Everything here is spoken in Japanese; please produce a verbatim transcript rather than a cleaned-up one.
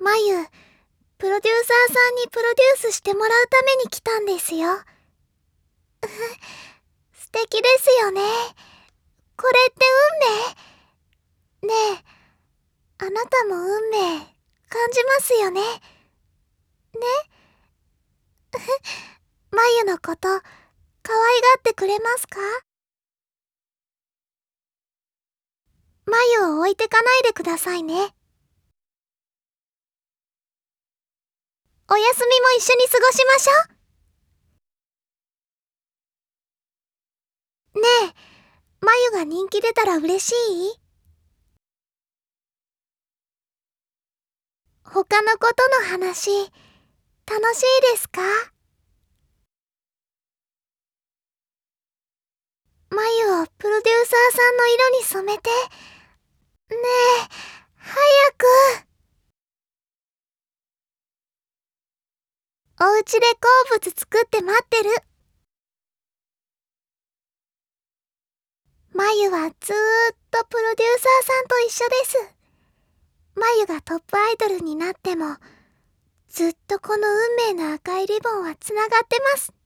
まゆ、プロデューサーさんにプロデュースしてもらうために来たんですよ。素敵ですよね。これって運命？ねえ、あなたも運命感じますよね。ね？まゆのこと、可愛がってくれますか？まゆを置いてかないでくださいね。お休みも一緒に過ごしましょう。ねえ、まゆが人気出たら嬉しい？他のことの話、楽しいですか？まゆをプロデューサーさんの色に染めて。ねえ、早く。お家で好物作って待ってる。まゆはずーっとプロデューサーさんと一緒です。まゆがトップアイドルになっても、ずっとこの運命の赤いリボンはつながってます。